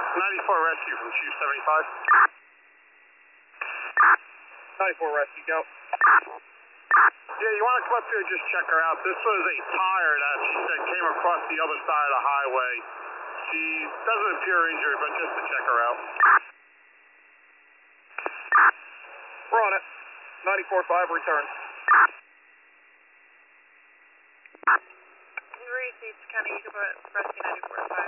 94 rescue from Chief 75. 94 rescue, go. Yeah, you want to come up here and just check her out. This was a tire that she said came across the other side of the highway. She doesn't appear injured, but just to check her out. We're on it. 94-5, return. We received County Eagle Rescue 94-5.